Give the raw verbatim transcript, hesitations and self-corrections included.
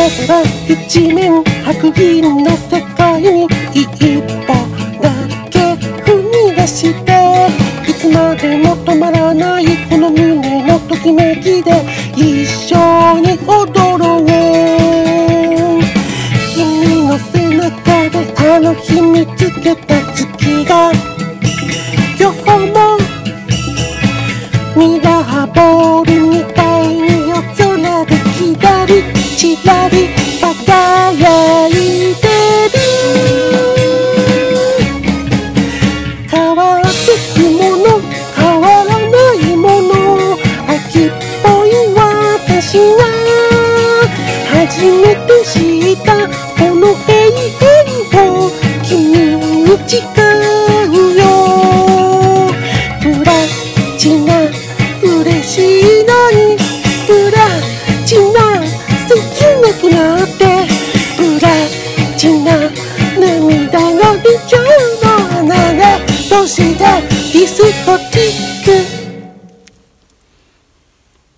なせば一面白銀の世界に一歩だけ踏み出して、いつまでも止まらないこの胸のときめきで一緒に踊ろう。君の背中であの日見つけた月が今日もミラーボールみたいに夜空でキラリチラリ輝いてる。変わってくもの変わらないもの、秋っぽい私が初めて知ったこの永遠を君に誓うよ。プラチナ嬉しいのにプラチナ切なくなって、プラチナ涙が出ちゃうの。あなたどうしてディスコチック